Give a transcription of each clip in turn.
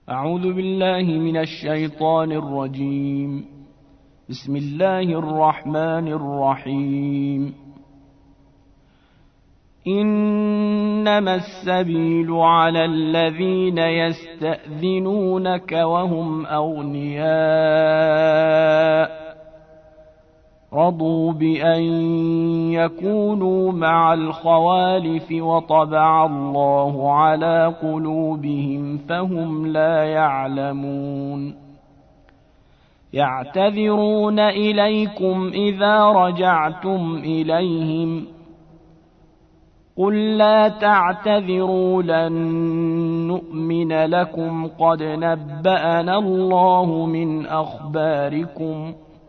أعوذ بالله من الشيطان الرجيم. بسم الله الرحمن الرحيم. إنما السبيل على الذين يستأذنونك وهم أغنياء رضوا بأن يكونوا مع الخوالف وطبع الله على قلوبهم فهم لا يعلمون. يعتذرون إليكم إذا رجعتم إليهم قل لا تعتذروا لن نؤمن لكم قد نبأنا الله من أخباركم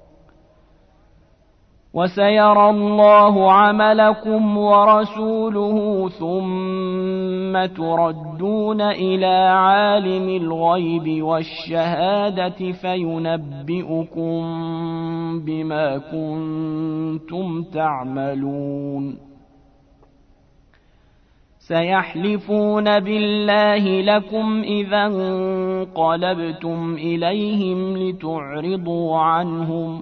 وسيرى الله عملكم ورسوله ثم تردون إلى عالم الغيب والشهادة فينبئكم بما كنتم تعملون. سيحلفون بالله لكم إذا انقلبتم إليهم لتعرضوا عنهم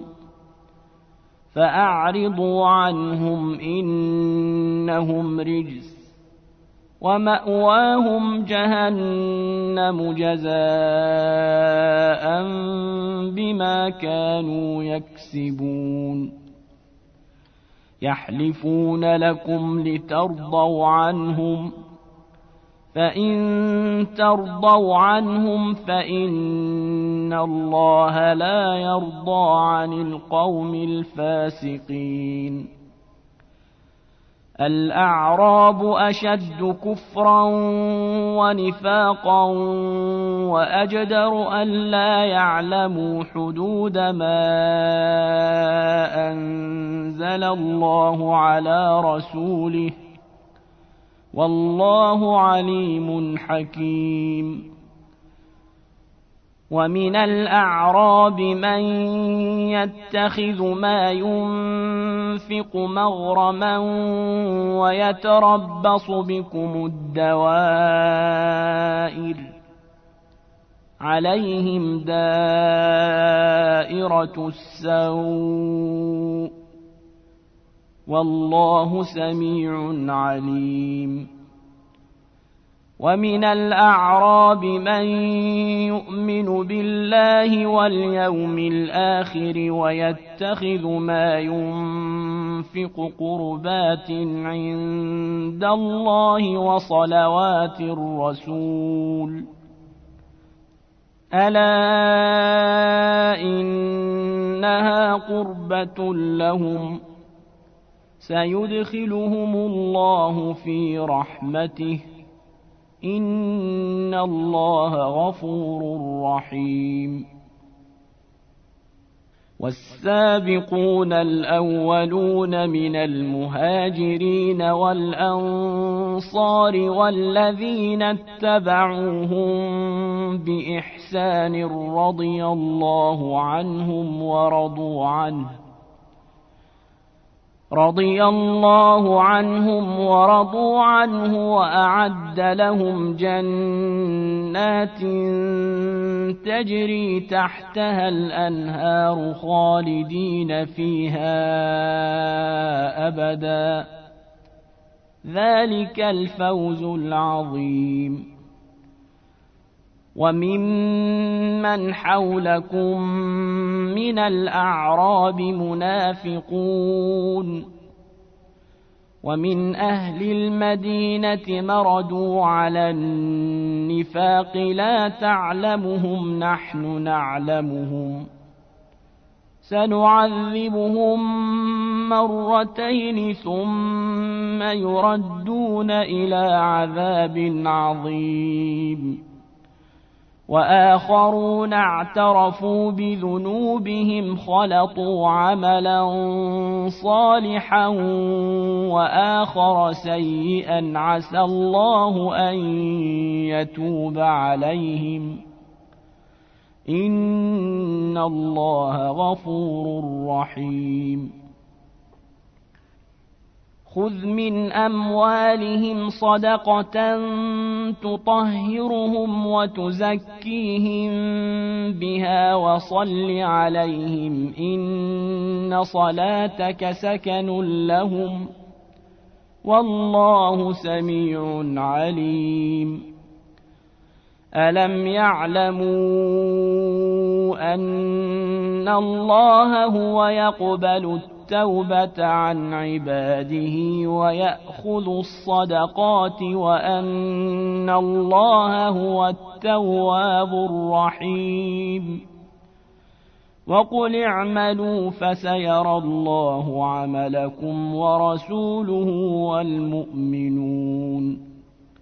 فأعرضوا عنهم إنهم رجس ومأواهم جهنم جزاء بما كانوا يكسبون. يحلفون لكم لترضوا عنهم فإن ترضوا عنهم فإن الله لا يرضى عن القوم الفاسقين. الأعراب أشد كفرا ونفاقا وأجدر أن لا يعلموا حدود ما أنزل الله على رسوله والله عليم حكيم. ومن الأعراب من يتخذ ما ينفق مغرما ويتربص بكم الدوائر عليهم دائرة السوء والله سميع عليم. ومن الأعراب من يؤمن بالله واليوم الآخر ويتخذ ما ينفق قربات عند الله وصلوات الرسول ألا إنها قربة لهم سيدخلهم الله في رحمته إن الله غفور رحيم. والسابقون الأولون من المهاجرين والأنصار والذين اتبعوهم بإحسان رضي الله عنهم ورضوا عنه وأعد لهم جنات تجري تحتها الأنهار خالدين فيها أبدا ذلك الفوز العظيم. وممن حولكم من الأعراب منافقون ومن أهل المدينة مردوا على النفاق لا تعلمهم نحن نعلمهم سنعذبهم مرتين ثم يردون إلى عذاب عظيم. وآخرون اعترفوا بذنوبهم خلطوا عملا صالحا وآخر سيئا عسى الله أن يتوب عليهم إن الله غفور رحيم. خذ من أموالهم صدقة تطهرهم وتزكيهم بها وصل عليهم إن صلاتك سكن لهم والله سميع عليم ألم يعلموا أن الله هو يقبل التوبة عن عباده ويأخذ الصدقات وأن الله هو التواب الرحيم وقل اعملوا فسيرى الله عملكم ورسوله والمؤمنون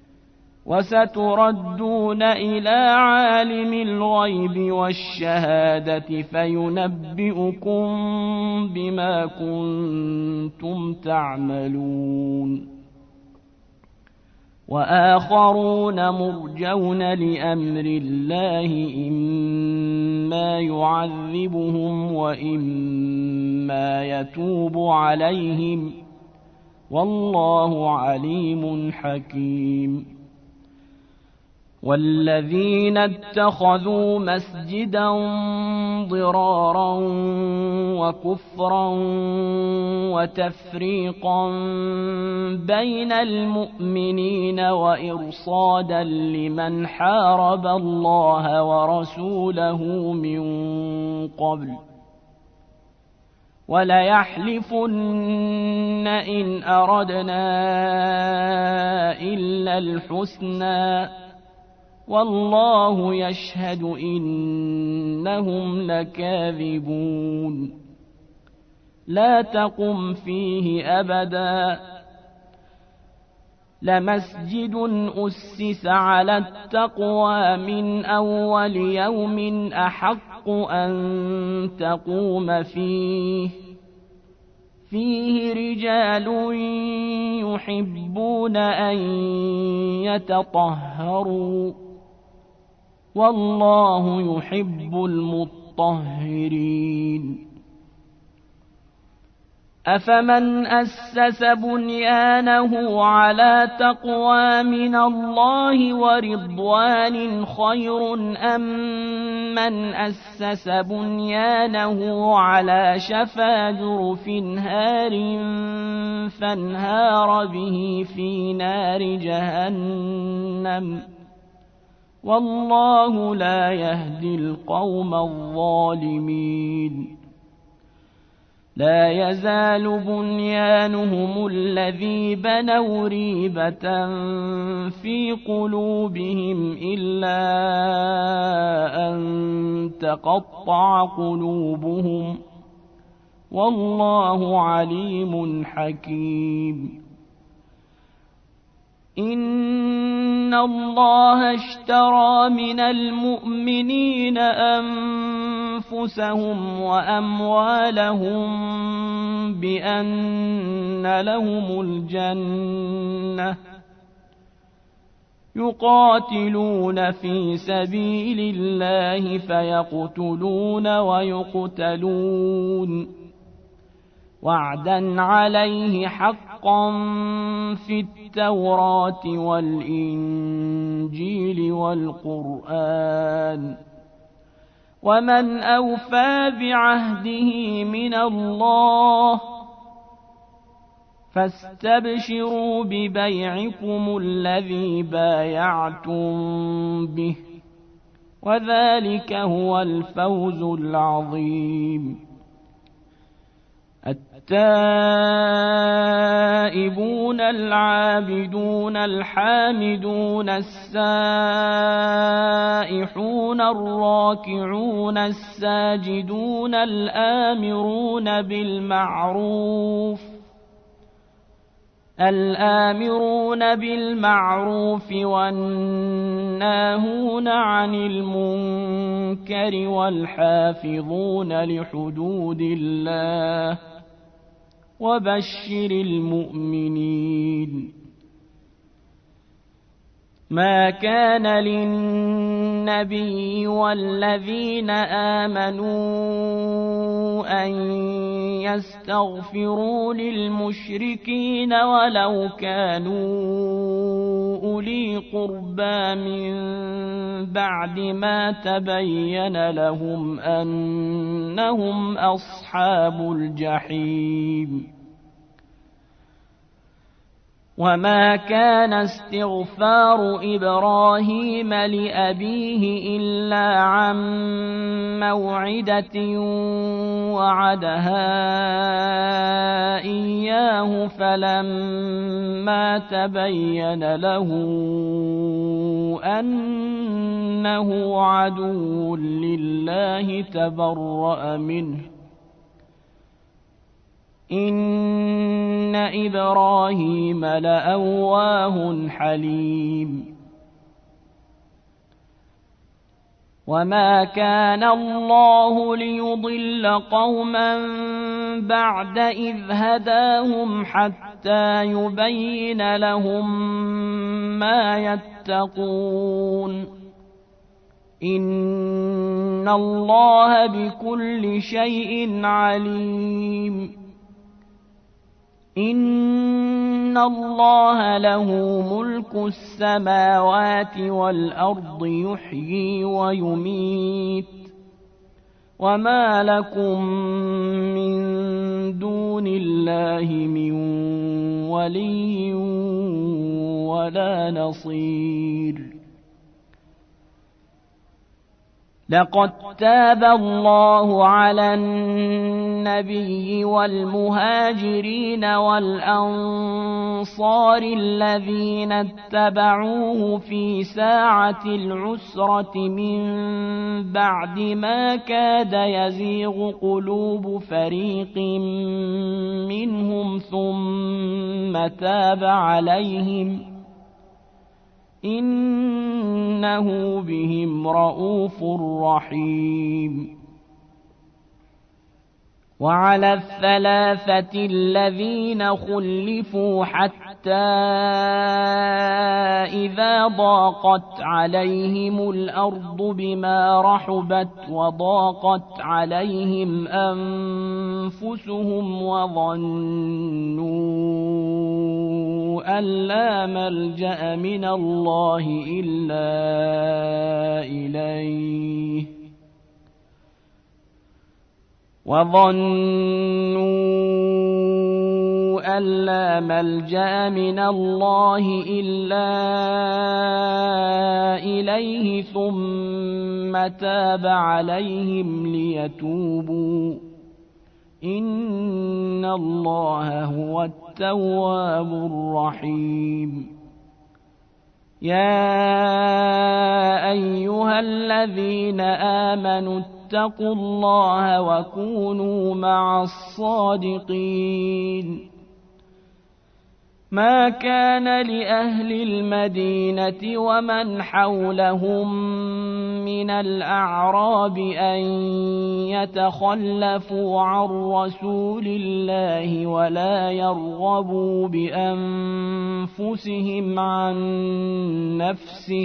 وستردون إلى عالم الغيب والشهادة فينبئكم بما كنتم تعملون وآخرون مرجون لأمر الله إما يعذبهم وإما يتوب عليهم والله عليم حكيم والذين اتخذوا مسجدا ضرارا وكفرا وتفريقا بين المؤمنين وإرصادا لمن حارب الله ورسوله من قبل وليحلفن إن أردنا إلا الحسنى والله يشهد إنهم لكاذبون لا تقم فيه أبدا لمسجد أسس على التقوى من أول يوم أحق أن تقوم فيه رجال يحبون أن يتطهروا والله يحب المطهرين أفمن أسس بنيانه على تقوى من الله ورضوان خير أم من أسس بنيانه على شفا جرف هار فانهار به في نار جهنم والله لا يهدي القوم الظالمين لا يزال بنيانهم الذي بنوا ريبة في قلوبهم إلا أن تقطع قلوبهم والله عليم حكيم إن الله اشترى من المؤمنين أنفسهم وأموالهم بأن لهم الجنة يقاتلون في سبيل الله فيقتلون ويقتلون وعدا عليه حقا في التوراة والإنجيل والقرآن ومن أوفى بعهده من الله فاستبشروا ببيعكم الذي بايعتم به وذلك هو الفوز العظيم التائبون العابدون الحامدون السائحون الراكعون الساجدون الآمرون بالمعروف والناهون عن المنكر والحافظون لحدود الله وبشر المؤمنين ما كان للنبي والذين آمنوا أن يستغفروا للمشركين ولو كانوا أولي قربى من بعد ما تبين لهم أنهم أصحاب الجحيم. وما كان استغفار إبراهيم لأبيه إلا عن موعدة وعدها إياه فلما تبين له أنه عدو لله تبرأ منه إن إبراهيم لأواه حليم. وما كان الله ليضل قوما بعد إذ هداهم حتى يبين لهم ما يتقون إن الله بكل شيء عليم. إن الله له ملك السماوات والأرض يحيي ويميت وما لكم من دون الله من ولي ولا نصير. لقد تاب الله على النبي والمهاجرين والأنصار الذين اتبعوه في ساعة العسرة من بعد ما كاد يزيغ قلوب فريق منهم ثم تاب عليهم إنه بهم رءوف رحيم. وعلى الثلاثة الذين خلفوا حتى إذا ضاقت عليهم الأرض بما رحبت وضاقت عليهم أنفسهم وظنوا أن لا ملجأ من الله إلا إليه ثم تاب عليهم ليتوبوا إن الله هو التواب الرحيم. يا أيها الذين آمنوا اتقوا الله وكونوا مع الصادقين. ما كان لأهل المدينة ومن حولهم من الأعراب أن يتخلفوا عن رسول الله ولا يرغبوا بأنفسهم عن نفسه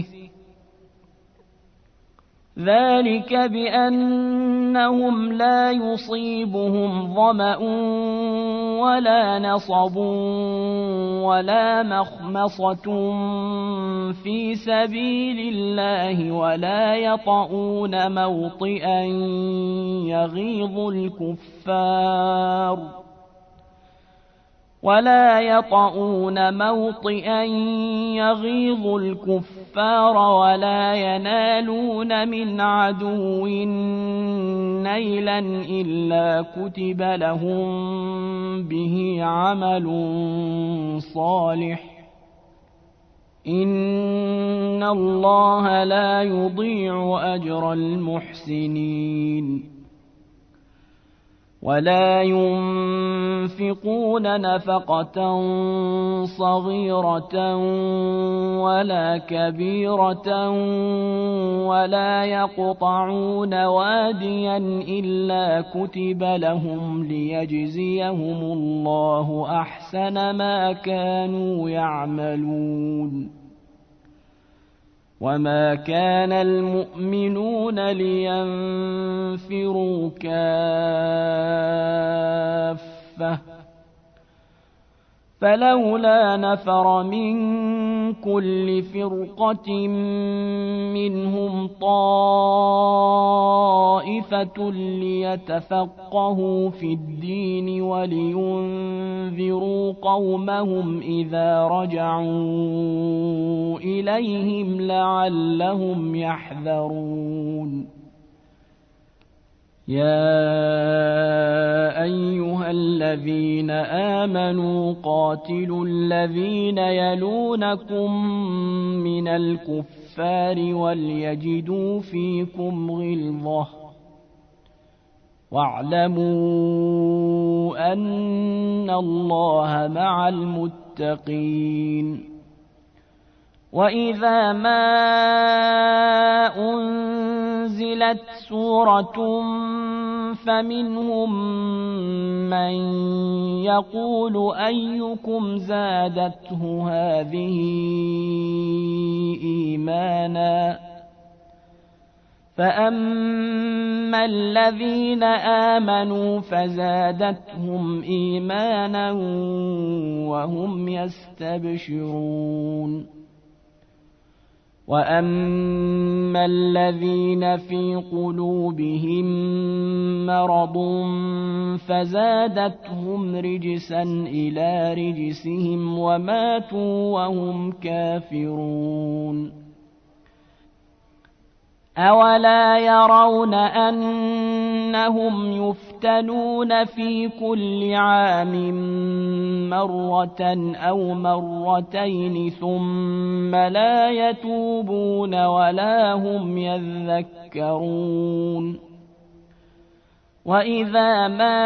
ذلك بأنهم لا يصيبهم ظمأ ولا نصب ولا مخمصة في سبيل الله ولا يطؤون موطئا يغيظ الكفار ولا ينالون من عدو نيلا إلا كتب لهم به عمل صالح إن الله لا يضيع أجر المحسنين. ولا ينفقون نفقة صغيرة ولا كبيرة ولا يقطعون واديا إلا كتب لهم ليجزيهم الله أحسن ما كانوا يعملون. وما كان المؤمنون لينفروا كافة فلولا نفر من كل فرقة منهم طائفة ليتفقهوا في الدين ولينذروا قومهم إذا رجعوا إليهم لعلهم يحذرون يا أيها الذين آمنوا قاتلوا الذين يلونكم من الكفار وليجدوا فيكم غلظة واعلموا أن الله مع المتقين وإذا ما أنزلت سورة فمنهم من يقول أيكم زادته هذه إيمانا فأما الذين آمنوا فزادتهم إيمانا وهم يستبشرون وأما الذين في قلوبهم مرض فزادتهم رجسا إلى رجسهم وماتوا وهم كافرون أولا يرون أنهم يفتنون في كل عام مرة أو مرتين ثم لا يتوبون ولا هم يذكرون وإذا ما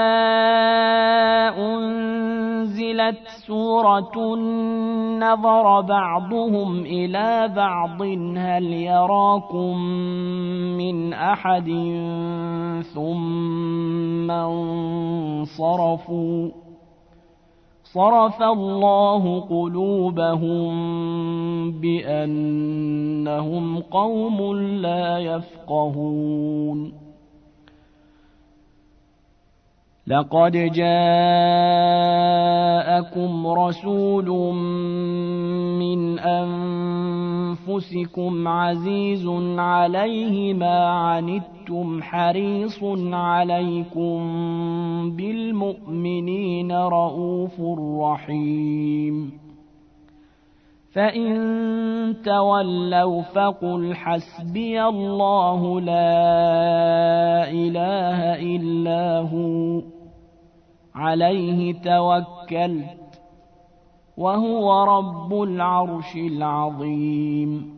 أنزلت سورة نظر بعضهم إلى بعض هل يراكم من أحد ثم انصرفوا صرف الله قلوبهم بأنهم قوم لا يفقهون لقد جاءكم رسول من أنفسكم عزيز عليه ما عنتم حريص عليكم بالمؤمنين رؤوف رحيم فإن تولوا فقل حسبي الله لا إله إلا هو عليه توكلت وهو رب العرش العظيم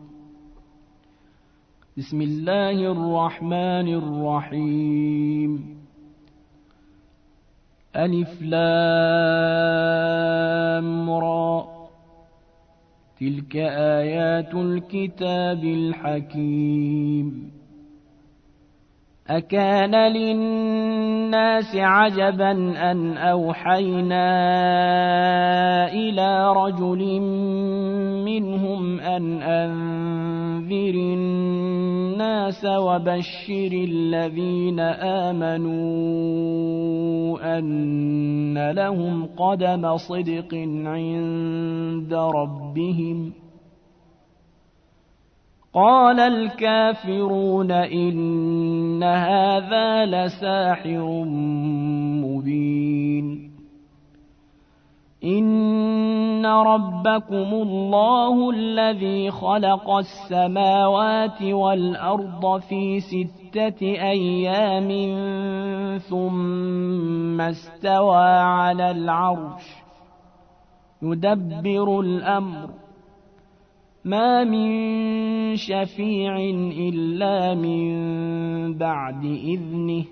بسم الله الرحمن الرحيم ألف لام را تلك آيات الكتاب الحكيم أكان للناس عجبا أن أوحينا إلى رجل منهم أن أنذر الناس وبشر الذين آمنوا أن لهم قدم صدق عند ربهم قال الكافرون إن هذا لساحر مبين إن ربكم الله الذي خلق السماوات والأرض في 6 أيام ثم استوى على العرش يدبر الأمر ما من شفيع إلا من بعد إذنه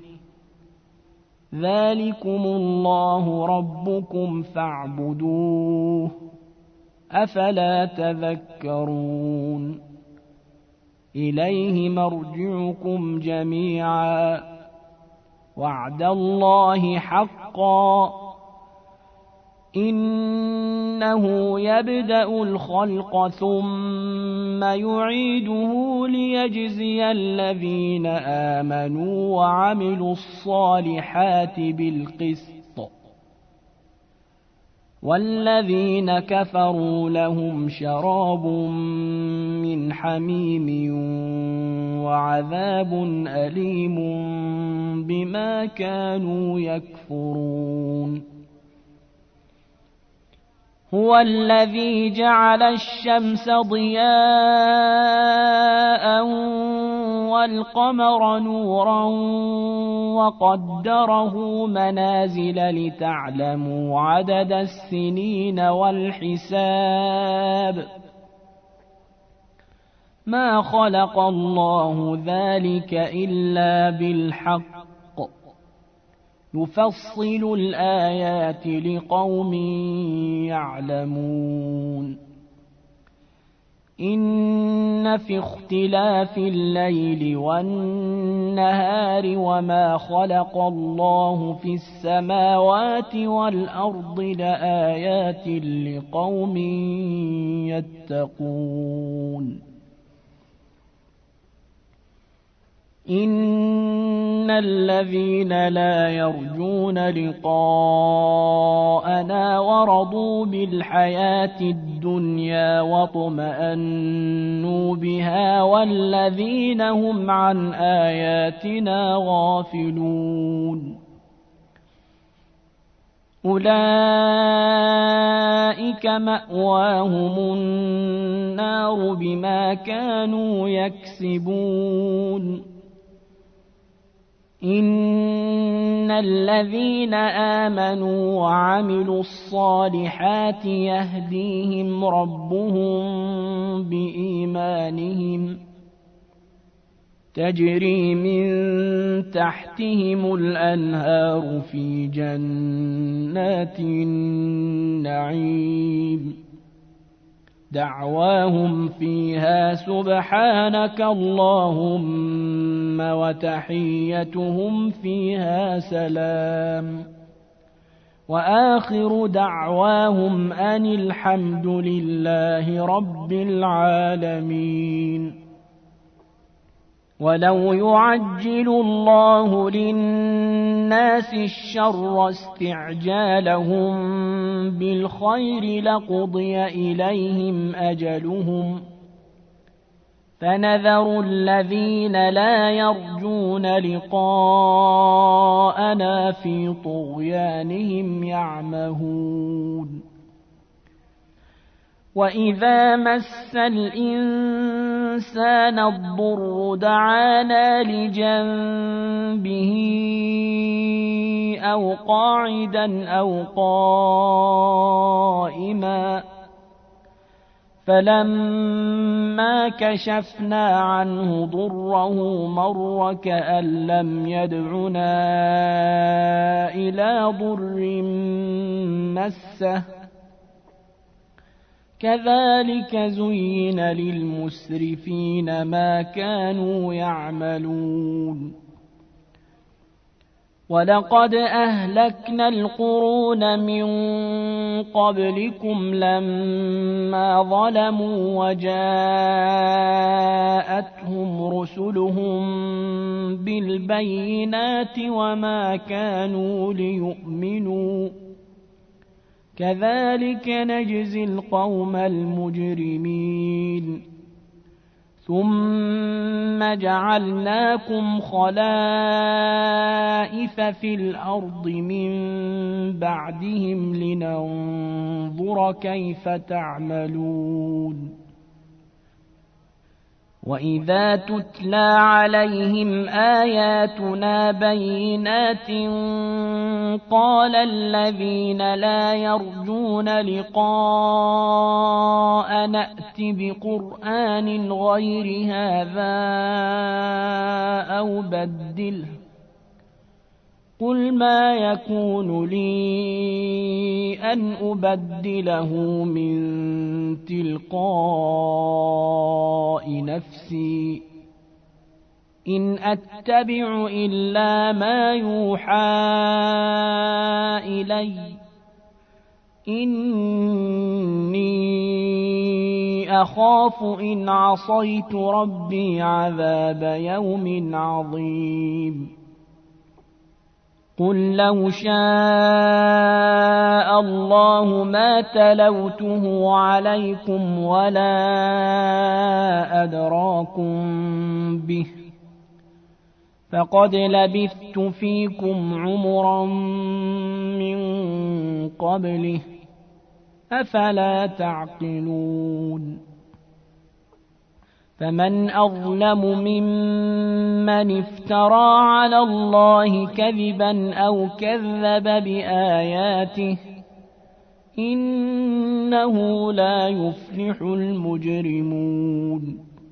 ذلكم الله ربكم فاعبدوه أفلا تذكرون إليه مرجعكم جميعا وعد الله حقا إنه يبدأ الخلق ثم يعيده ليجزي الذين آمنوا وعملوا الصالحات بالقسط والذين كفروا لهم شراب من حميم وعذاب أليم بما كانوا يكفرون هو الذي جعل الشمس ضياء والقمر نورا وقدره منازل لتعلموا عدد السنين والحساب ما خلق الله ذلك إلا بالحق يفصل الآيات لقوم يعلمون إن في اختلاف الليل والنهار وما خلق الله في السماوات والأرض لآيات لقوم يتقون إن الذين لا يرجون لقاءنا ورضوا بالحياة الدنيا واطمأنوا بها والذين هم عن آياتنا غافلون أولئك مأواهم النار بما كانوا يكسبون إن الذين آمنوا وعملوا الصالحات يهديهم ربهم بإيمانهم تجري من تحتهم الأنهار في جنات النعيم دعواهم فيها سبحانك اللهم وتحيتهم فيها سلام وآخر دعواهم أن الحمد لله رب العالمين ولو يعجل الله للناس الشر استعجالهم بالخير لقضي إليهم أجلهم فنذر الذين لا يرجون لقاءنا في طغيانهم يعمهون وإذا مس الإنسان الضر دعانا لجنبه أو قاعدا أو قائما فلما كشفنا عنه ضره مر كأن لم يدعنا إلى ضر مسه كذلك زين للمسرفين ما كانوا يعملون ولقد أهلكنا القرون من قبلكم لما ظلموا وجاءتهم رسلهم بالبينات وما كانوا ليؤمنوا كذلك نجزي القوم المجرمين ثم جعلناكم خلائف في الأرض من بعدهم لننظر كيف تعملون وإذا تتلى عليهم آياتنا بينات قال الذين لا يرجون لقاء نأت بقرآن غير هذا أو بدله قل ما يكون لي أن أبدله من تلقاء نفسي إن أتبع إلا ما يوحى إلي إني أخاف إن عصيت ربي عذاب يوم عظيم قل لو شاء الله ما تلوته عليكم ولا أدراكم به فقد لبثت فيكم عمرا من قبله أفلا تعقلون فمن أظلم ممن افترى على الله كذبا أو كذب بآياته إنه لا يفلح المجرمون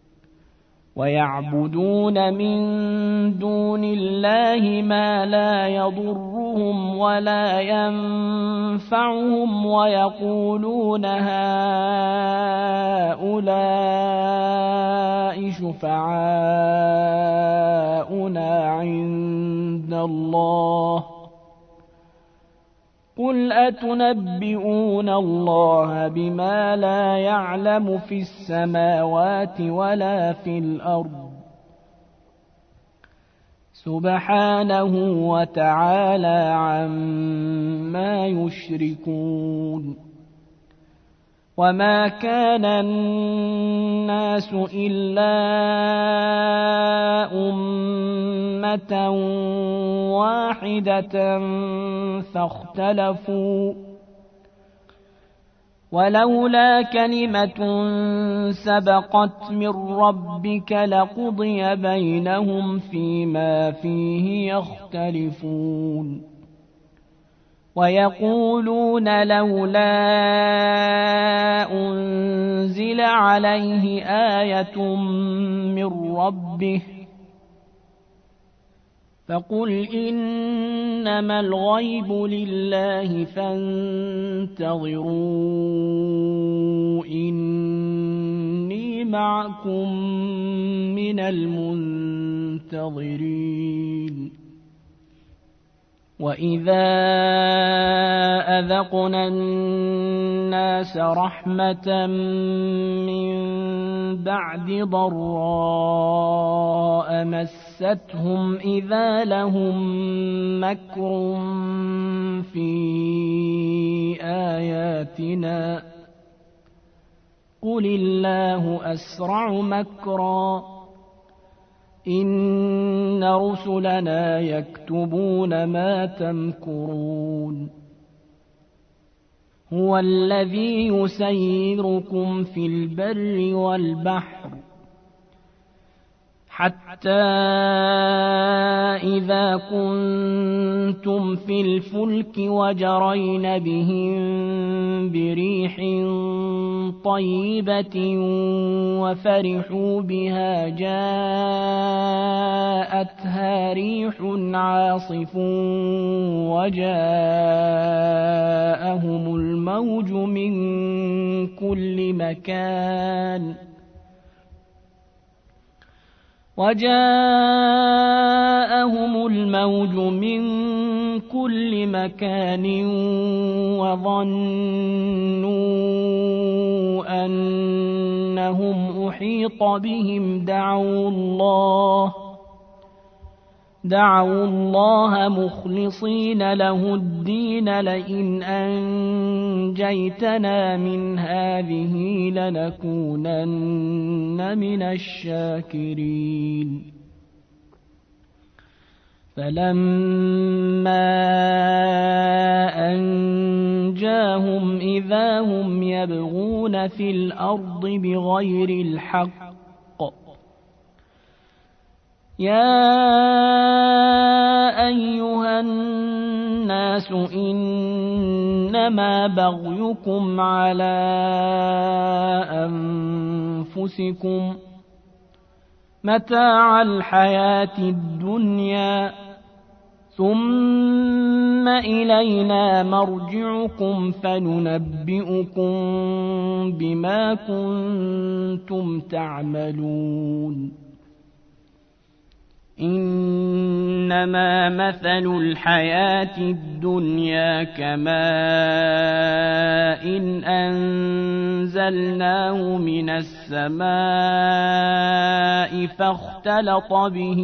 ويعبدون من دون الله ما لا يضرهم ولا ينفعهم ويقولون هؤلاء شفعاؤنا عند الله قل أتنبئون الله بما لا يعلم في السماوات ولا في الأرض سبحانه وتعالى عما يشركون وما كان الناس إلا أمة واحدة فاختلفوا ولولا كلمة سبقت من ربك لقضي بينهم فيما فيه يختلفون ويقولون لولا أنزل عليه آية من ربه فقل إنما الغيب لله فانتظروا إني معكم من المنتظرين وإذا أذقنا الناس رحمة من بعد ضراء مستهم إذا لهم مكر في آياتنا قل الله أسرع مكرا إن رسلنا يكتبون ما تمكرون هو الذي يسيركم في البر والبحر حتى إذا كنتم في الفلك وجرين بهم بريح طيبة وفرحوا بها جاءتها ريح عاصف وجاءهم الموج من كل مكان وظنوا أنهم أحيط بهم دعوا الله مخلصين له الدين لئن أنجيتنا من هذه لنكونن من الشاكرين فلما أنجاهم إذا هم يبغون في الأرض بغير الحق يا أيها الناس إنما بغيكم على أنفسكم متاع الحياة الدنيا ثم إلينا مرجعكم فننبئكم بما كنتم تعملون إن إنما مثل الحياة الدنيا كماء إن أنزلناه من السماء فاختلط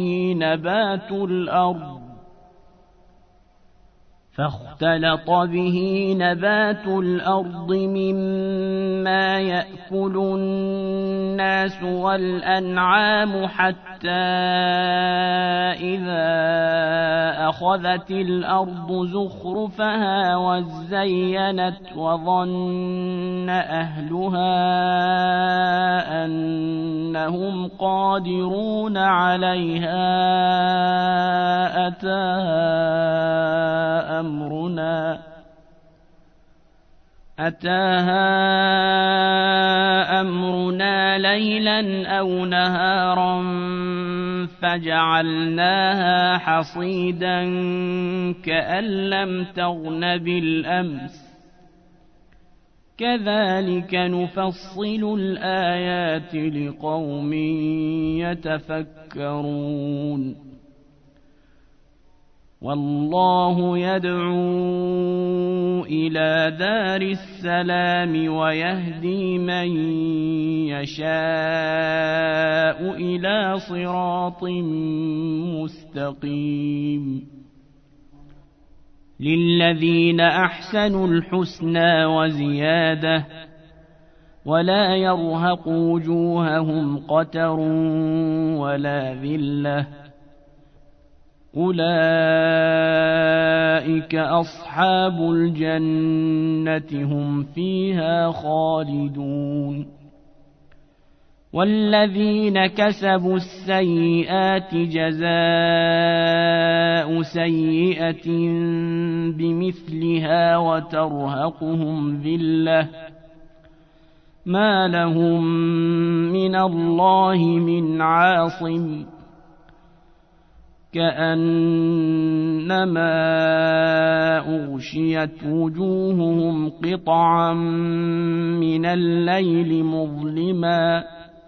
به نبات الأرض مما يأكل الناس والأنعام حتى إذا أخذت الأرض زخرفها وزينت وظن أهلها أنهم قادرون عليها أتاها أمرنا ليلا أو نهارا فجعلناها حصيدا كأن لم تغن بالأمس كذلك نفصل الآيات لقوم يتفكرون والله يدعو إلى دار السلام ويهدي من يشاء إلى صراط مستقيم للذين أحسنوا الحسنى وزيادة ولا يرهق وجوههم قتر ولا ذلة أولئك أصحاب الجنة هم فيها خالدون والذين كسبوا السيئات جزاء سيئة بمثلها وترهقهم ذلة ما لهم من الله من عاصم كأنما أغشيت وجوههم قطعا من الليل مظلما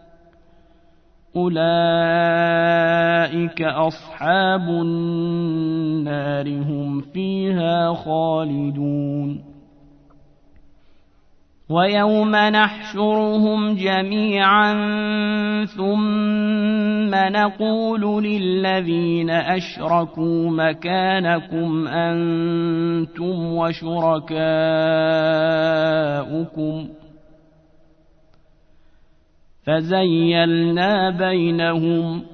أولئك أصحاب النار هم فيها خالدون ويوم نحشرهم جميعا ثم نقول للذين أشركوا مكانكم أنتم وشركاؤكم فزيلنا بينهم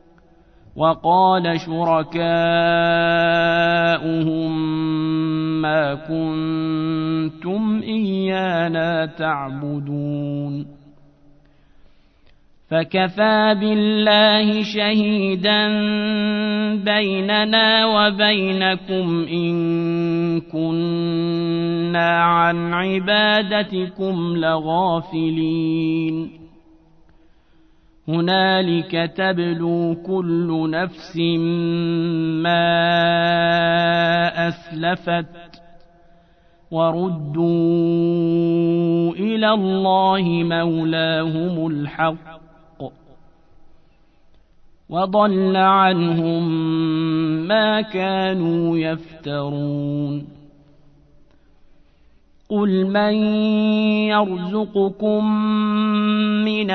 وقال شركاؤهم ما كنتم إيانا تعبدون فكفى بالله شهيدا بيننا وبينكم إن كنا عن عبادتكم لغافلين هنالك تبلو كل نفس ما أسلفت وردوا إلى الله مولاهم الحق وضل عنهم ما كانوا يفترون قل من يرزقكم من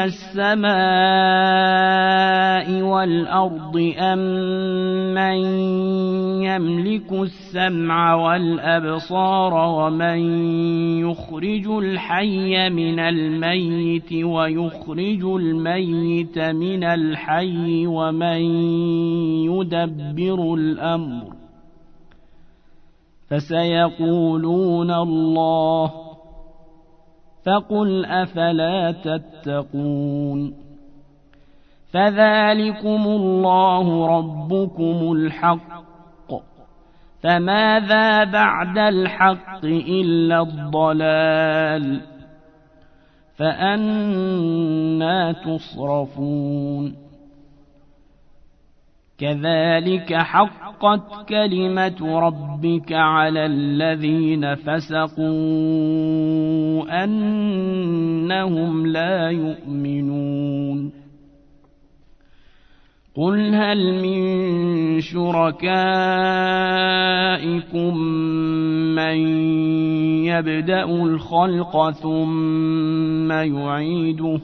السماء والأرض أم من يملك السمع والأبصار ومن يخرج الحي من الميت ويخرج الميت من الحي ومن يدبر الأمر فسيقولون الله فقل أفلا تتقون فذلكم الله ربكم الحق فماذا بعد الحق إلا الضلال فأنى تصرفون كذلك حقت كلمة ربك على الذين فسقوا أنهم لا يؤمنون قل هل من شركائكم من يبدأ الخلق ثم يعيده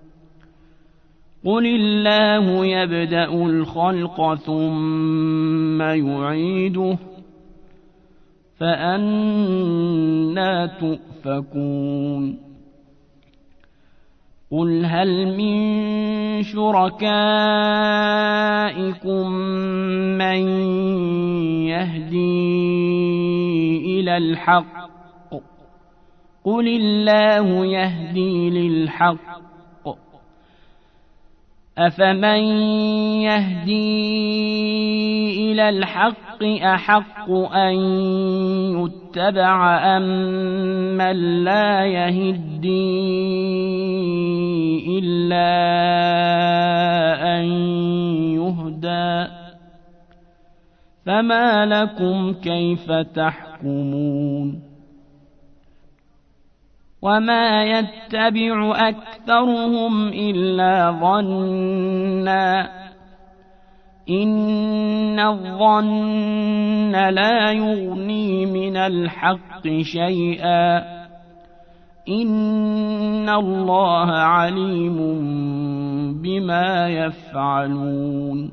قل الله يبدأ الخلق ثم يعيده فأنى تؤفكون قل هل من شركائكم من يهدي إلى الحق قل الله يهدي للحق أفمن يهدي إلى الحق أحق أن يتبع أم من لا يهدي إلا أن يهدى فما لكم كيف تحكمون وما يتبع أكثرهم إلا ظنا إن الظن لا يغني من الحق شيئا إن الله عليم بما يفعلون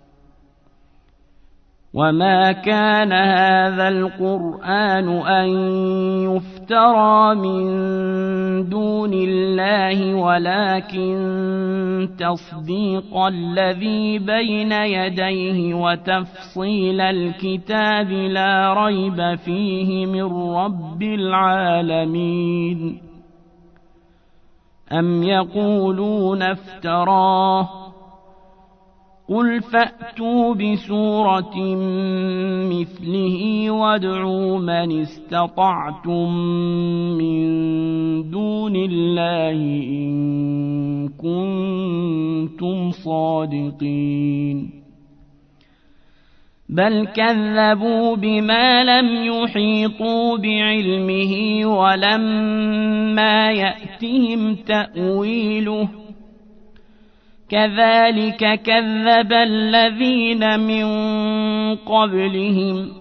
وما كان هذا القرآن أن يفترى من دون الله ولكن تصديق الذي بين يديه وتفصيل الكتاب لا ريب فيه من رب العالمين أم يقولون افتراه قل فأتوا بسورة مثله وادعوا من استطعتم من دون الله إن كنتم صادقين بل كذبوا بما لم يحيطوا بعلمه ولما يأتهم تأويله كذلك كذب الذين من قبلهم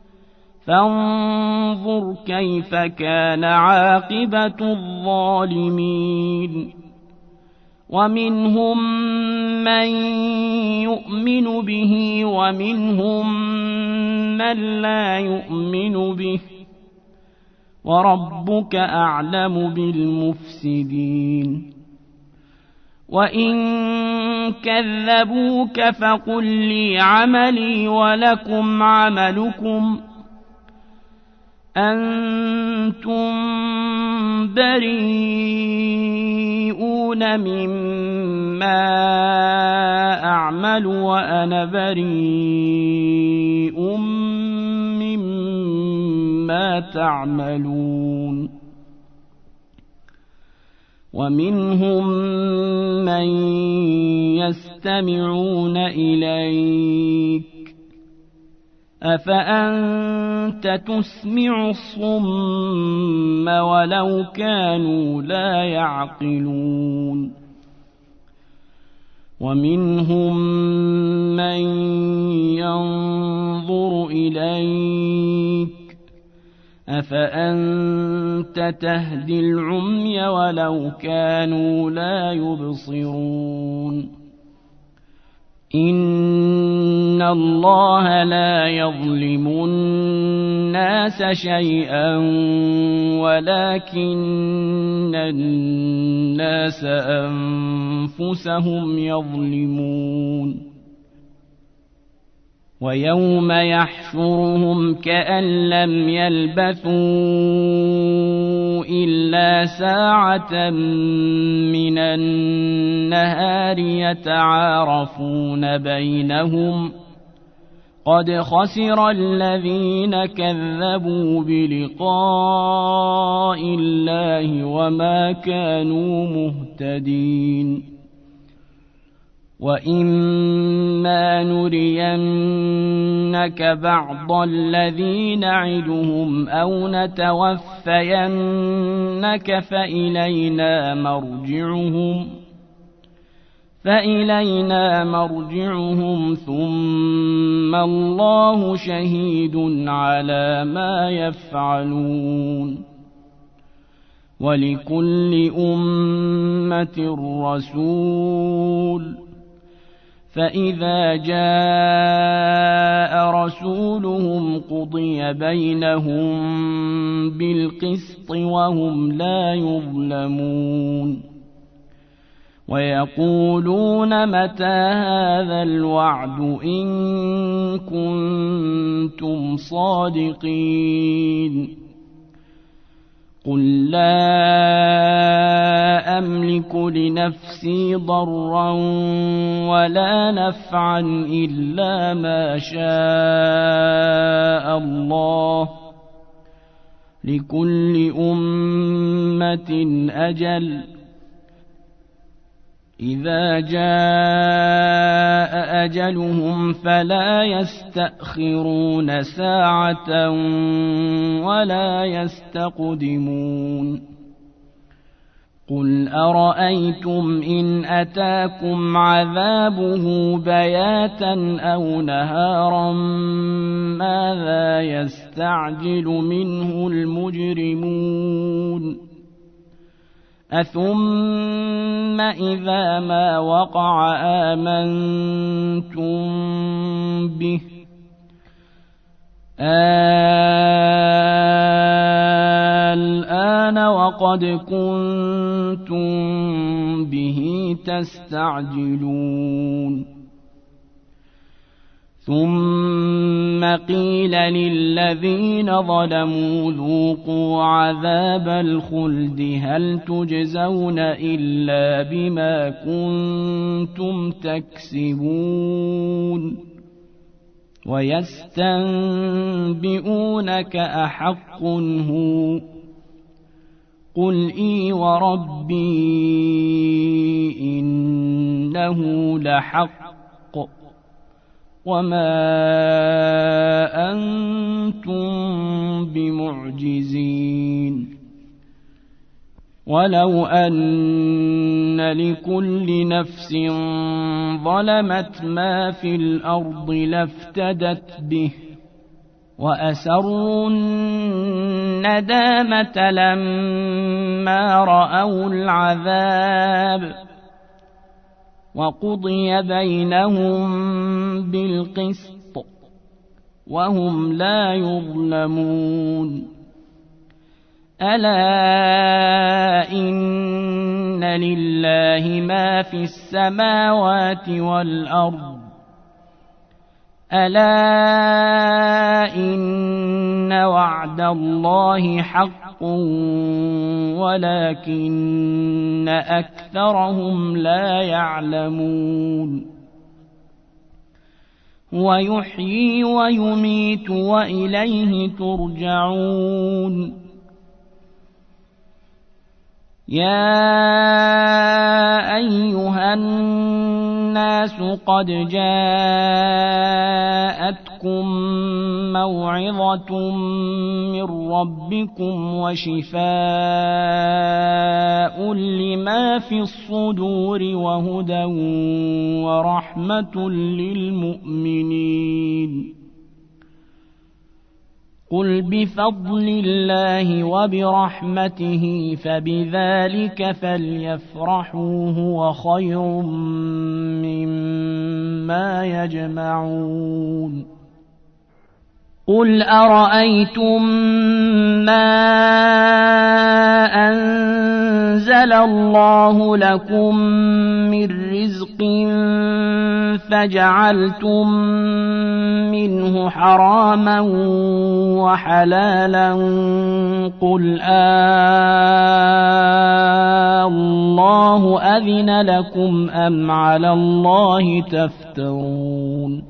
فانظر كيف كان عاقبة الظالمين ومنهم من يؤمن به ومنهم من لا يؤمن به وربك أعلم بالمفسدين وإن كذبوك فقل لي عملي ولكم عملكم أنتم بريئون مما أعمل وأنا بريء مما تعملون ومنهم من يستمعون إليك أفأنت تسمع الصم ولو كانوا لا يعقلون ومنهم من ينظر إليك أفأنت تهدي العمي ولو كانوا لا يبصرون إن الله لا يظلم الناس شيئا ولكن الناس أنفسهم يظلمون ويوم يحشرهم كأن لم يلبثوا إلا ساعة من النهار يتعارفون بينهم قد خسر الذين كذبوا بلقاء الله وما كانوا مهتدين وإما نرينك بعض الذي نعدهم أو نتوفينك فإلينا مرجعهم فإلينا مرجعهم ثم الله شهيد على ما يفعلون ولكل أمة رسول فإذا جاء رسولهم قضي بينهم بالقسط وهم لا يظلمون ويقولون متى هذا الوعد إن كنتم صادقين قل لا أملك لنفسي ضرا ولا نفعا إلا ما شاء الله لكل أمة أجل إذا جاء أجلهم فلا يستأخرون ساعة ولا يستقدمون قل أرأيتم إن أتاكم عذابه بياتا أو نهارا ماذا يستعجل منه المجرمون أثم إذا ما وقع آمنتم به الآن وقد كنتم به تستعجلون ثم قيل للذين ظلموا ذوقوا عذاب الخلد هل تجزون إلا بما كنتم تكسبون ويستنبئونك أحق هو قل إي وربي إنه لحق وما أنتم بمعجزين ولو أن لكل نفس ظلمت ما في الأرض لافتدت به وأسروا الندامة لما رأوا العذاب وقضي بينهم بالقسط وهم لا يظلمون ألا إن لله ما في السماوات والأرض ألا إن وعد الله حق ولكن أكثرهم لا يعلمون ويحيي ويميت وإليه ترجعون يا أيها الناس قد جاءتكم موعظة من ربكم وشفاء لما في الصدور وهدى ورحمة للمؤمنين قل بفضل الله وبرحمته فبذلك فليفرحوا هو خير مما يجمعون قل أرأيتم ما أنزل الله لكم من رزق فجعلتم منه حراما وحلالا قل الله أذن لكم أم على الله تفترون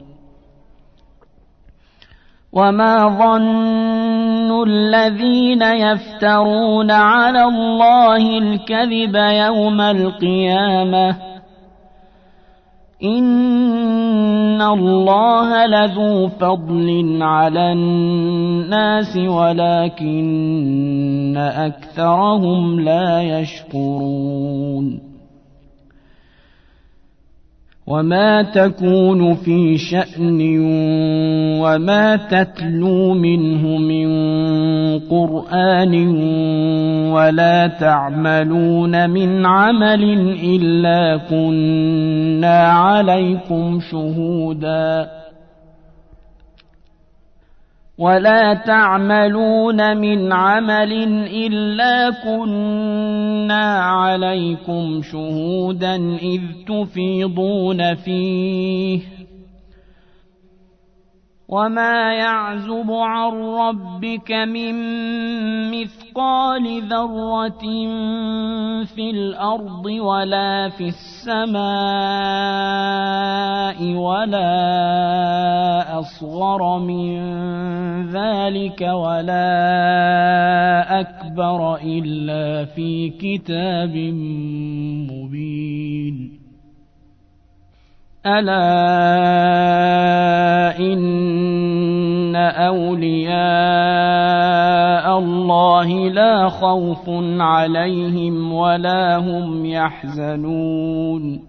وما ظن الذين يفترون على الله الكذب يوم القيامة إن الله لذو فضل على الناس ولكن أكثرهم لا يشكرون وما تكون في شأن وما تتلو منه من قرآن ولا تعملون من عمل إلا كنا عليكم شهودا إذ تفيضون فيه وما يعزب عن ربك من مثقال ذرة في الأرض ولا في السماء ولا أصغر من ذلك ولا أكبر إلا في كتاب مبين ألا إن أولياء الله لا خوف عليهم ولا هم يحزنون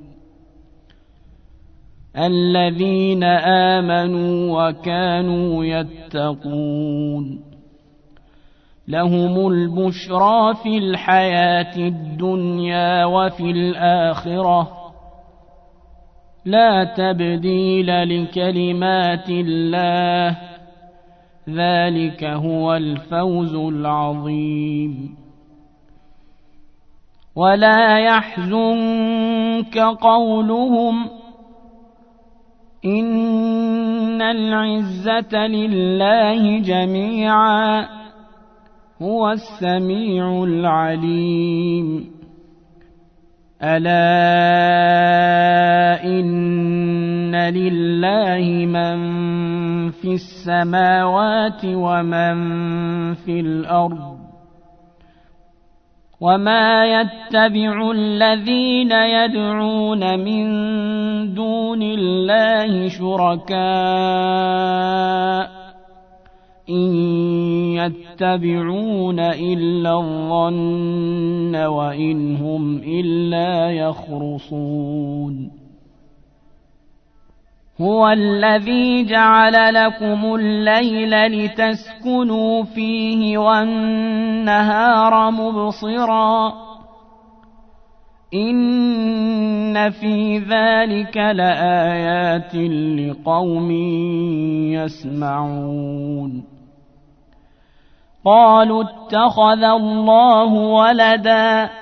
الذين آمنوا وكانوا يتقون لهم البشرى في الحياة الدنيا وفي الآخرة لا تبديل لكلمات الله ذلك هو الفوز العظيم ولا يحزنك قولهم إن العزة لله جميعا هو السميع العليم ألا إن لله من في السماوات ومن في الأرض وما يتبع الذين يدعون من دون الله شركاء إن يتبعون إلا الظن وإن هم إلا يخرصون هو الذي جعل لكم الليل لتسكنوا فيه والنهار مبصرا إن في ذلك لآيات لقوم يسمعون قالوا اتخذ الله ولدا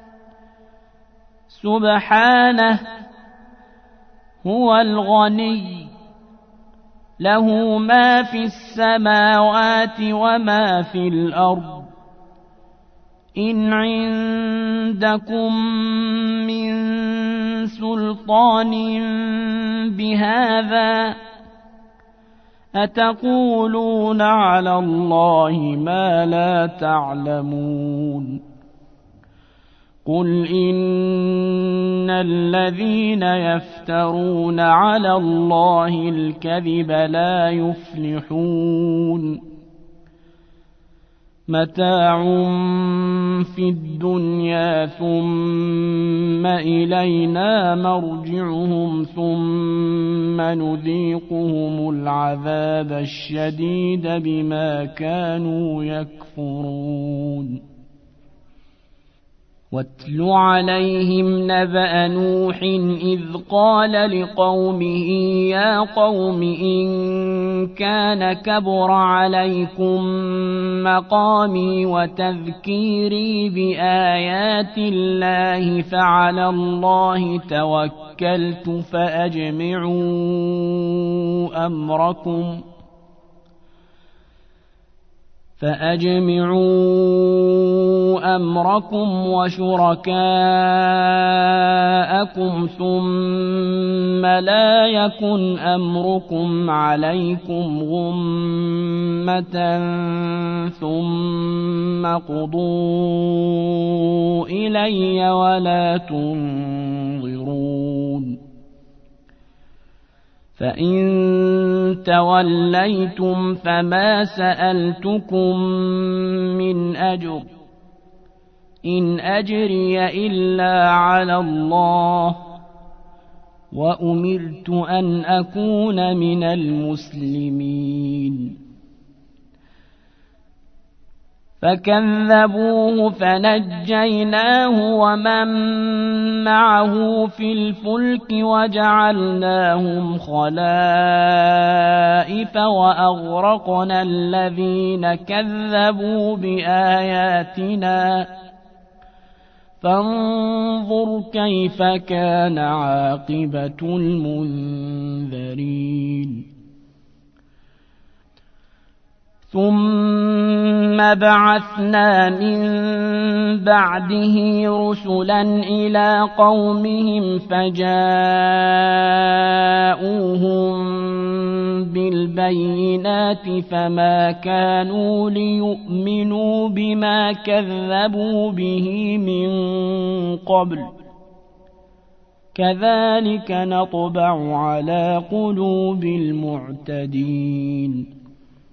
سبحانه هو الغني له ما في السماوات وما في الأرض إن عندكم من سلطان بهذا أتقولون على الله ما لا تعلمون قل إن الذين يفترون على الله الكذب لا يفلحون متاع في الدنيا ثم إلينا مرجعهم ثم نذيقهم العذاب الشديد بما كانوا يكفرون واتل عليهم نبأ نوح إذ قال لقومه يا قوم إن كان كبر عليكم مقامي وتذكيري بآيات الله فعلى الله توكلت فأجمعوا أمركم وشركاءكم ثم لا يكن أمركم عليكم غمة ثم قضوا إلي ولا تنظرون فإن توليتم فما سألتكم من أجر إن أجري إلا على الله وأمرت أن أكون من المسلمين فكذبوه فنجيناه ومن معه في الفلك وجعلناهم خلائف وأغرقنا الذين كذبوا بآياتنا فانظر كيف كان عاقبة المنذرين ثم بعثنا من بعده رسلا إلى قومهم فجاءوهم بالبينات فما كانوا ليؤمنوا بما كذبوا به من قبل كذلك نطبع على قلوب المعتدين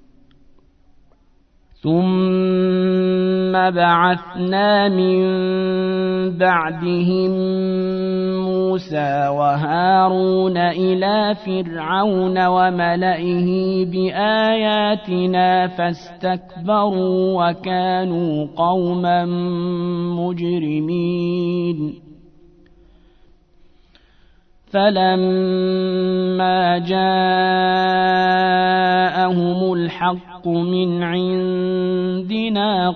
ثم بعثنا من بعدهم موسى وهارون إلى فرعون وملئه بآياتنا فاستكبروا وكانوا قوما مجرمين فلما جاءهم الحق من عندنا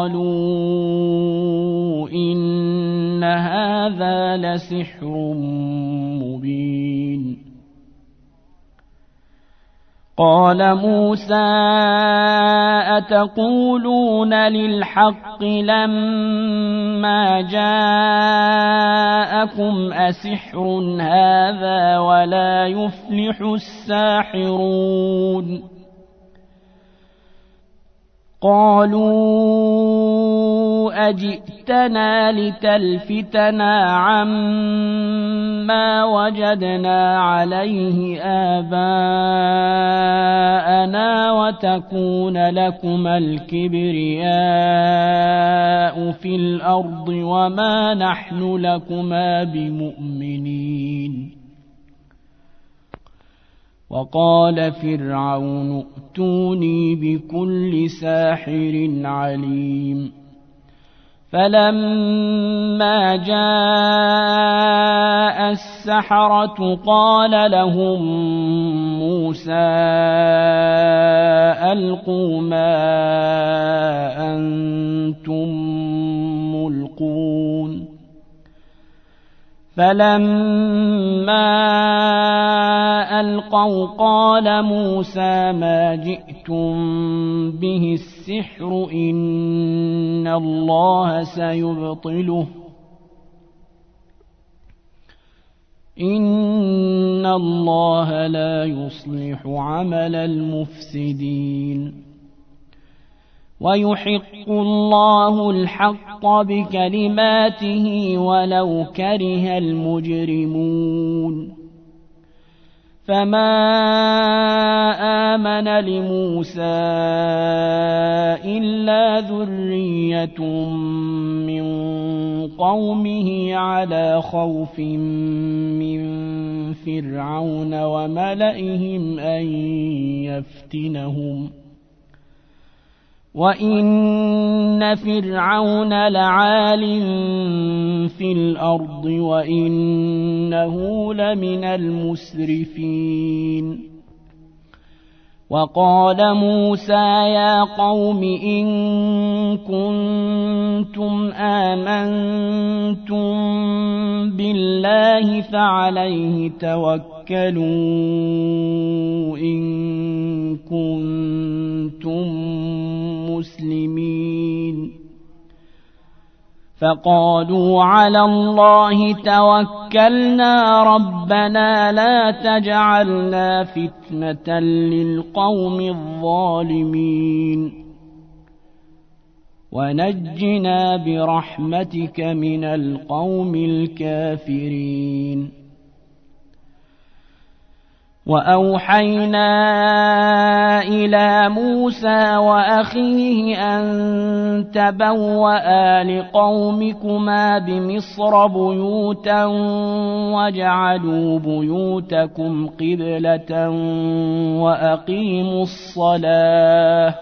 قالوا إن هذا لسحر مبين قال موسى أتقولون للحق لما جاءكم أسحر هذا ولا يفلح الساحرون قالوا أجئتنا لتلفتنا عما وجدنا عليه آباءنا وتكون لكما الكبرياء في الأرض وما نحن لكما بمؤمنين وقال فرعون ائتوني بكل ساحر عليم فلما جاء السحرة قال لهم موسى ألقوا ما أنتم ملقون فلما ألقوا قال موسى ما جئتم به السحر إن الله سيبطله إن الله لا يصلح عمل المفسدين ويحق الله الحق بكلماته ولو كره المجرمون فما آمن لموسى إلا ذرية من قومه على خوف من فرعون وملئهم أن يفتنهم وإن فرعون لعال في الأرض وإنه لمن المسرفين وقال موسى يا قوم إن كنتم آمنتم بالله فعليه توكلوا إن كنتم مسلمين فقالوا على الله توكلنا ربنا لا تجعلنا فتنة للقوم الظالمين ونجنا برحمتك من القوم الكافرين وأوحينا إلى موسى وأخيه أن تبوأ لقومكما بمصر بيوتا واجعلوا بيوتكم قبلة وأقيموا الصلاة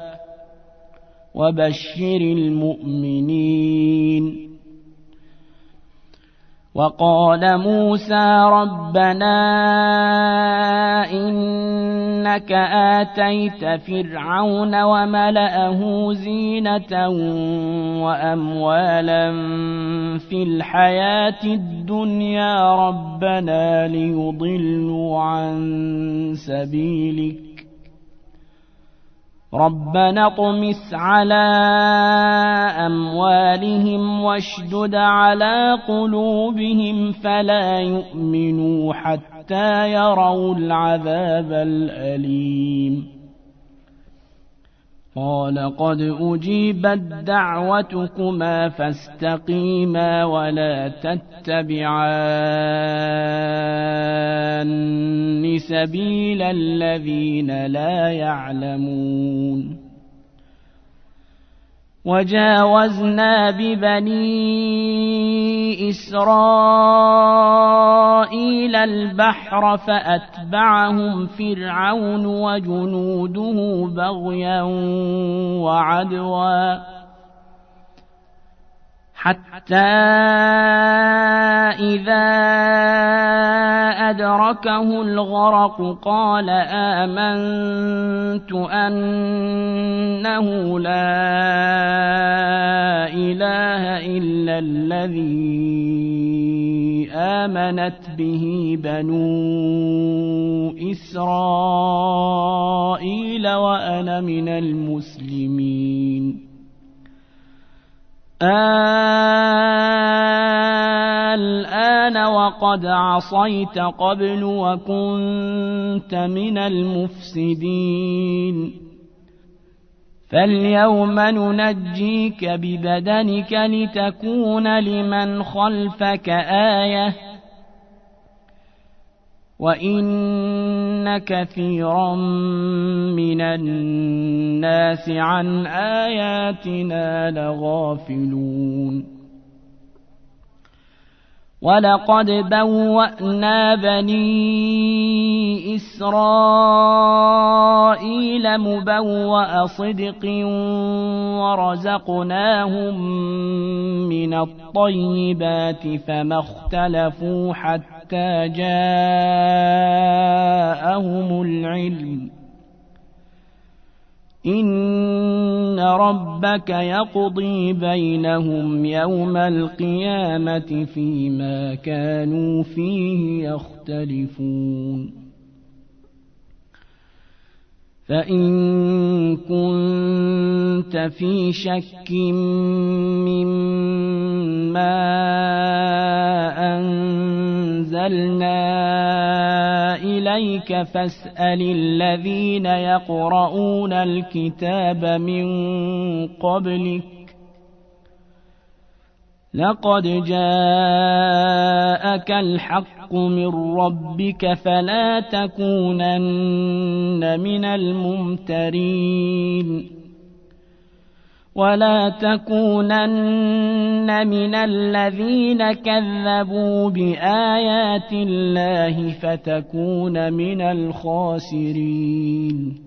وبشر المؤمنين. وقال موسى ربنا إنك آتيت فرعون وملأه زينة وأموالا في الحياة الدنيا ربنا ليضلوا عن سبيلك ربنا اطمس على أموالهم واشدد على قلوبهم فلا يؤمنوا حتى يروا العذاب الأليم. قال قد أجيبت دعوتكما فاستقيما ولا تتبعان سبيل الذين لا يعلمون. وجاوزنا ببني إسرائيل البحر فأتبعهم فرعون وجنوده بغيا وعدوا حتى إذا أدركه الغرق قال آمنت أنه لا إله إلا الذي آمنت به بنو إسرائيل وأنا من المسلمين. الآن وقد عصيت قبل وكنت من المفسدين فاليوم ننجيك ببدنك لتكون لمن خلفك آية وإن كثيرا من الناس عن آياتنا لغافلون. ولقد بوأنا بني إسرائيل مبوأ صدق ورزقناهم من الطيبات فما اختلفوا حتى جاءهم العلم إن ربك يقضي بينهم يوم القيامة فيما كانوا فيه يختلفون. فإن كنت في شك مما أنزلنا إليك فاسأل الذين يقرؤون الكتاب من قبلك لقد جاءك الحق من ربك فلا تكونن من الممترين ولا تكونن من الذين كذبوا بآيات الله فتكون من الخاسرين.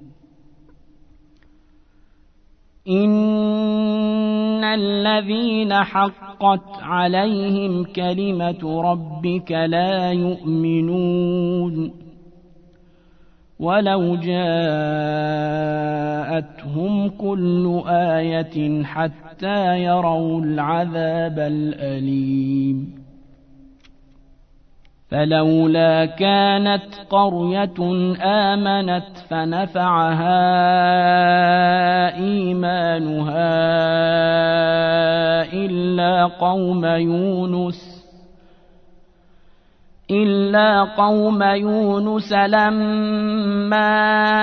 إن الذين حقت عليهم كلمة ربك لا يؤمنون ولو جاءتهم كل آية حتى يروا العذاب الأليم. فلولا كانت قرية آمنت فنفعها إيمانها إلا قوم يونس لما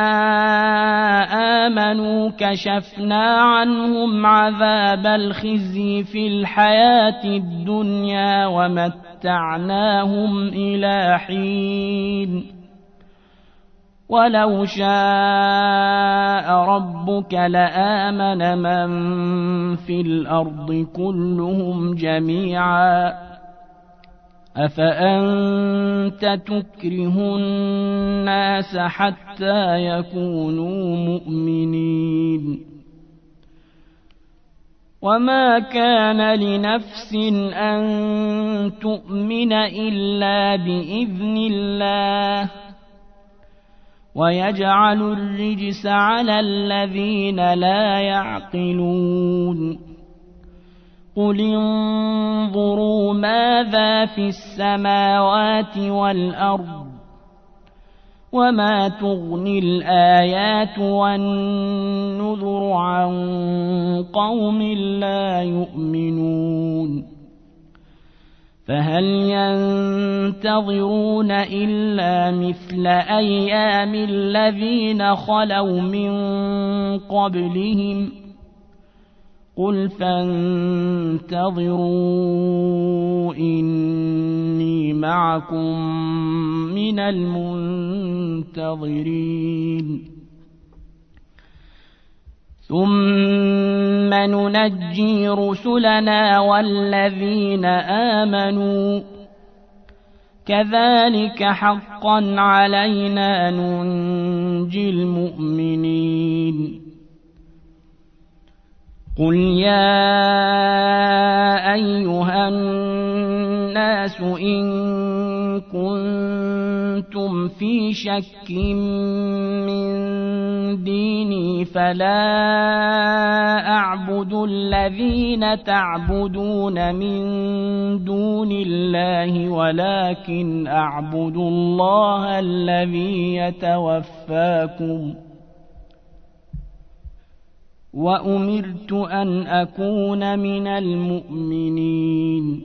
آمنوا كشفنا عنهم عذاب الخزي في الحياة الدنيا ومتعناهم إلى حين ولو شاء ربك لآمن من في الأرض كلهم جميعا أفأنت تكره الناس حتى يكونوا مؤمنين وما كان لنفس أن تؤمن إلا بإذن الله ويجعل الرجس على الذين لا يعقلون قل انظروا ماذا في السماوات والأرض وما تغني الآيات والنذر عن قوم لا يؤمنون فهل ينتظرون إلا مثل أيام الذين خلوا من قبلهم قل فانتظروا إني معكم من المنتظرين ثم ننجي رسلنا والذين آمنوا كذلك حقا علينا ننجي المؤمنين قل يا أيها الناس إن كنتم في شك من ديني فلا أعبد الذين تعبدون من دون الله ولكن أعبد الله الذي يتوفاكم وأمرت أن أكون من المؤمنين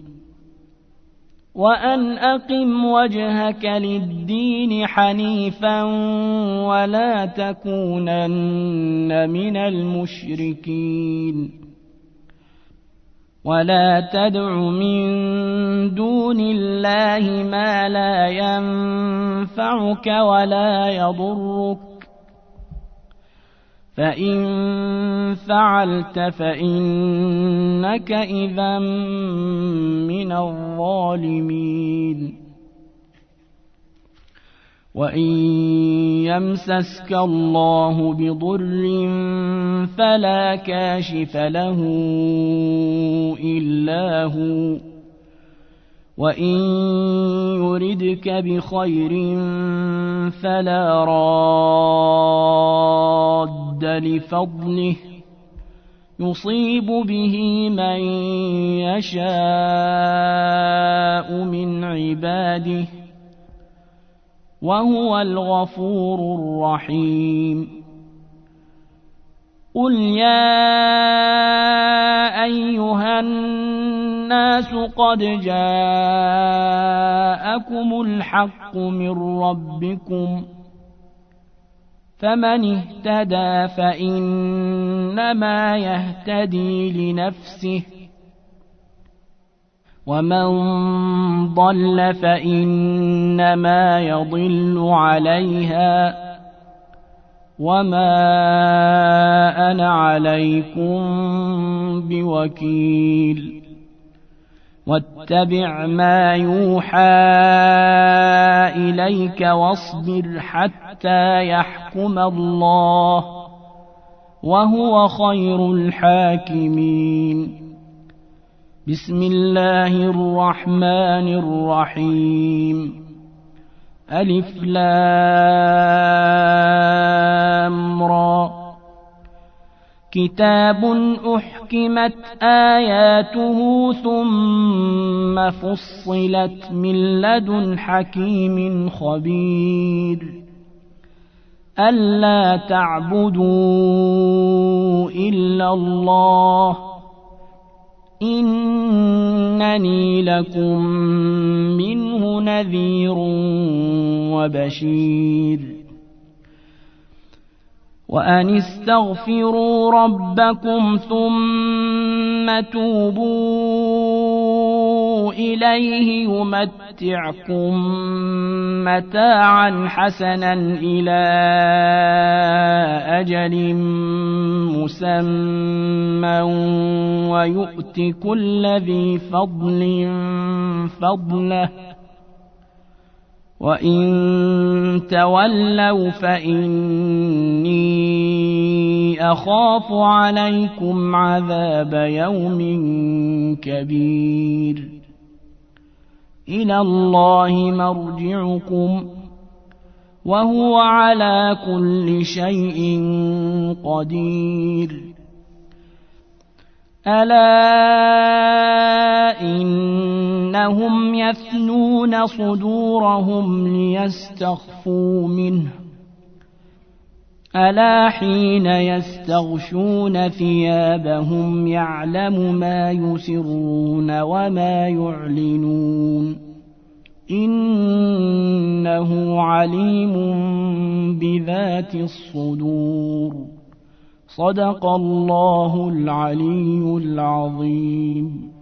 وأن أقم وجهك للدين حنيفا ولا تكونن من المشركين ولا تدع من دون الله ما لا ينفعك ولا يضرك فإن فعلت فإنك إذا من الظالمين وإن يمسسك الله بضر فلا كاشف له إلا هو وإن يردك بخير فلا راد لفضله يصيب به من يشاء من عباده وهو الغفور الرحيم قل يا أيها الناس قد جاءكم الحق من ربكم فمن اهتدى فإنما يهتدي لنفسه ومن ضل فإنما يضل عليها وما أنا عليكم بوكيل واتبع ما يوحى إليك واصبر حتى يحكم الله وهو خير الحاكمين بسم الله الرحمن الرحيم ألف لام را كتاب أحكمت آياته ثم فصلت من لدن حكيم خبير ألا تعبدوا إلا الله إنني لكم منه نذير وبشير وأن استغفروا ربكم ثم توبوا إليه يمتعكم متاعا حسنا إلى أجل مسمى ويؤت كل ذي فضل فضله وإن تولوا فإني أخاف عليكم عذاب يوم كبير إلى الله مرجعكم وهو على كل شيء قدير ألا إنهم يثنون صدورهم ليستخفوا منه ألا حين يستغشون ثيابهم يعلم ما يسرون وما يعلنون إنه عليم بذات الصدور صدق الله العلي العظيم.